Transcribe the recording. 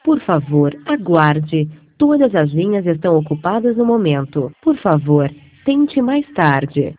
Por favor, aguarde. Todas as linhas estão ocupadas no momento. Por favor, tente mais tarde.